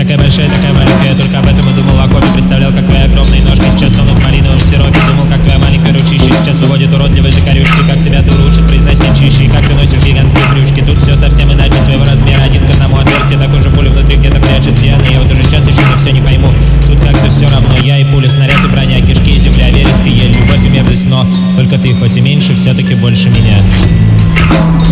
такая большая, такая маленькая. Только об этом и думал о копе. Представлял, как твои огромные ножки сейчас тонут в малиновом сиропе. Думал, как твоя маленькая ручища сейчас выводит уродливые закорючки. Как тебя дуру учат произносить чищи. И как ты носишь гигантские брючки. Тут все совсем иначе, своего размера. Один к одному отверстие, такой же пуля внутри где-то прячет пьяный. Я вот уже час еще все не пойму. Тут как-то все равно. Я и пуля, снаряд и броня, кишки и земля, вереск и ель, любовь и мерзость. Но только ты, хоть и меньше, все-таки больше меня.